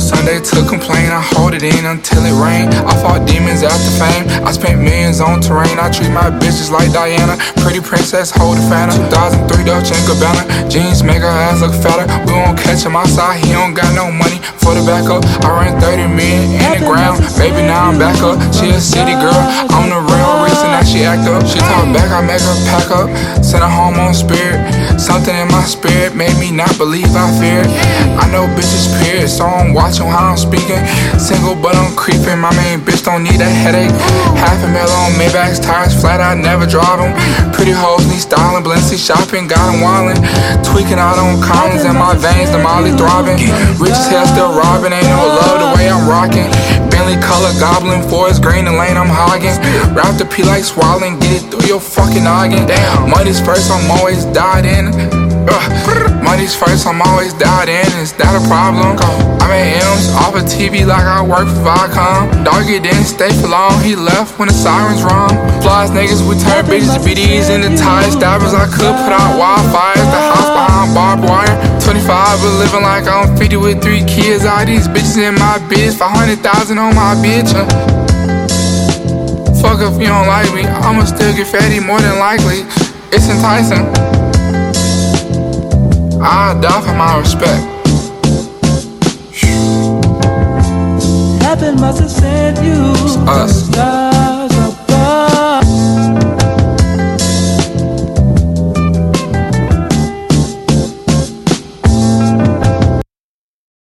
Sunday to complain, I hold it in until it rain. I fought demons after fame, I spent millions on terrain. I treat my bitches like Diana, pretty princess holding Fanta. 2003 Dolce & Gabbana, jeans make her ass look fatter. We won't catch him outside, he don't got no money for the backup. I ran 30 million in the ground, baby now I'm back up. She a city girl, I'm the real reason that she act up. She talk back, I make her pack up, send her home on spirit. Something in my spirit made me not believe I feared. I know bitches period, so I'm watching how I'm speaking. Single but I'm creeping, my main bitch don't need a headache. Half a mil on Maybach's tires flat, I never drive them. Pretty hoes need styling, Balenci shopping, got them wildin'. Tweaking out on Collins in my veins, the Molly throbbing. Rich as hell still robbing, ain't no love the way I'm rocking. Bentley color goblin, forest green, the lane I'm hogging. Wrap the P like swallowing, get it through your fucking noggin. Damn, money's first, I'm always dialed in. Money's first, I'm always dialed in. Is that a problem? I made M's off of TV like I work for Viacom. Doggy didn't stay for long, he left when the sirens rung. Flies niggas, we turn bitches to BDs into tie stabbers. I could put out wildfires, the house behind barbed wire. 25 but living like I'm 50 with 3 kids. All these bitches in my biz, 500,000 on my bitch. Fuck if you don't like me, I'ma still get fatty more than likely. It's enticing, I'll die for my respect. Heaven must have sent you us.